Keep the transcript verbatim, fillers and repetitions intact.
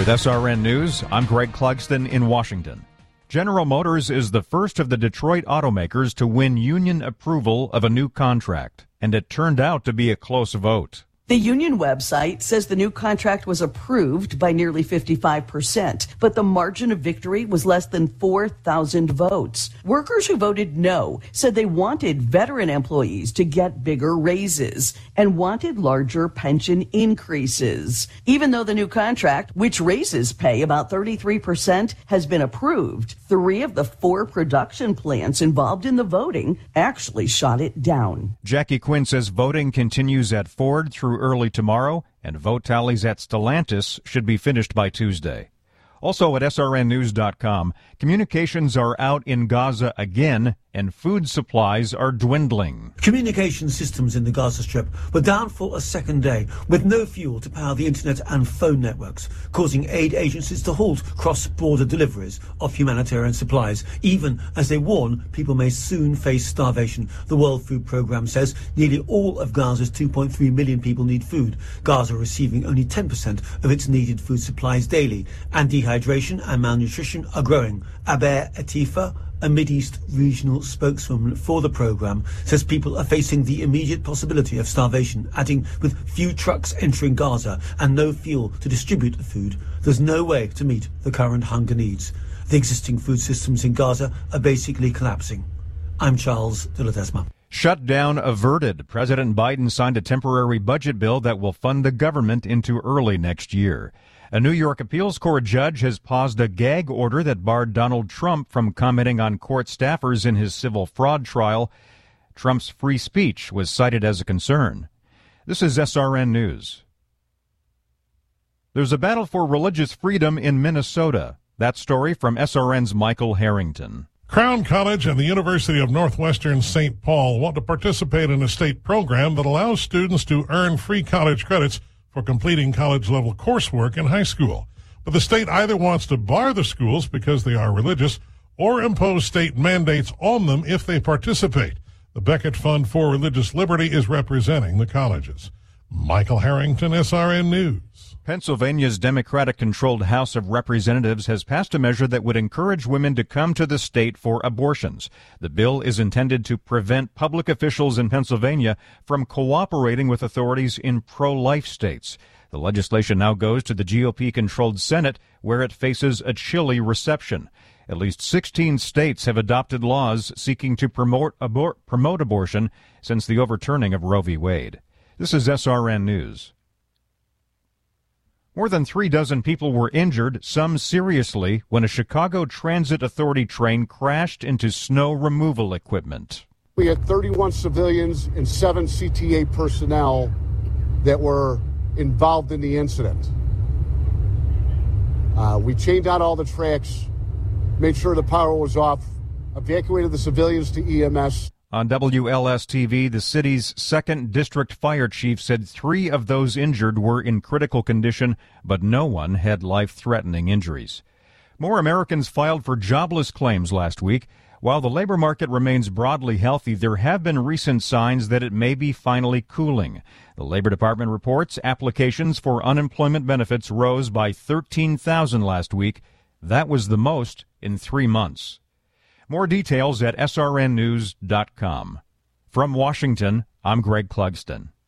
With S R N News, I'm Greg Clugston in Washington. General Motors is the first of the Detroit automakers to win union approval of a new contract, and it turned out to be a close vote. The union website says the new contract was approved by nearly fifty-five percent, but the margin of victory was less than four thousand votes. Workers who voted no said they wanted veteran employees to get bigger raises and wanted larger pension increases. Even though the new contract, which raises pay about thirty-three percent, has been approved, three of the four production plants involved in the voting actually shot it down. Jackie Quinn says voting continues at Ford through early tomorrow, and vote tallies at Stellantis should be finished by Tuesday. Also at S R N news dot com, communications are out in Gaza again, and food supplies are dwindling. Communication systems in the Gaza Strip were down for a second day, with no fuel to power the internet and phone networks, causing aid agencies to halt cross-border deliveries of humanitarian supplies, even as they warn people may soon face starvation. The World Food Programme says nearly all of Gaza's two point three million people need food, Gaza receiving only ten percent of its needed food supplies daily, and dehydration and malnutrition are growing. Aber Atifa, a Mideast regional spokeswoman for the programme, says people are facing the immediate possibility of starvation, adding with few trucks entering Gaza and no fuel to distribute the food, there's no way to meet the current hunger needs. The existing food systems in Gaza are basically collapsing. I'm Charles de Ledesma. Shutdown averted. President Biden signed a temporary budget bill that will fund the government into early next year. A New York appeals court judge has paused a gag order that barred Donald Trump from commenting on court staffers in his civil fraud trial. Trump's free speech was cited as a concern. This is S R N News. There's a battle for religious freedom in Minnesota. That story from S R N's Michael Harrington. Crown College and the University of Northwestern Saint Paul want to participate in a state program that allows students to earn free college credits for completing college-level coursework in high school. But the state either wants to bar the schools because they are religious or impose state mandates on them if they participate. The Beckett Fund for Religious Liberty is representing the colleges. Michael Harrington, S R N News. Pennsylvania's Democratic-controlled House of Representatives has passed a measure that would encourage women to come to the state for abortions. The bill is intended to prevent public officials in Pennsylvania from cooperating with authorities in pro-life states. The legislation now goes to the G O P-controlled Senate, where it faces a chilly reception. At least sixteen states have adopted laws seeking to promote, abor- promote abortion since the overturning of Roe v. Wade. This is S R N News. More than three dozen people were injured, some seriously, when a Chicago Transit Authority train crashed into snow removal equipment. We had thirty-one civilians and seven C T A personnel that were involved in the incident. Uh, we chained out all the tracks, made sure the power was off, evacuated the civilians to E M S. On W L S T V, the city's second district fire chief said three of those injured were in critical condition, but no one had life-threatening injuries. More Americans filed for jobless claims last week. While the labor market remains broadly healthy, there have been recent signs that it may be finally cooling. The Labor Department reports applications for unemployment benefits rose by thirteen thousand last week. That was the most in three months. More details at S R N news dot com. From Washington, I'm Greg Clugston.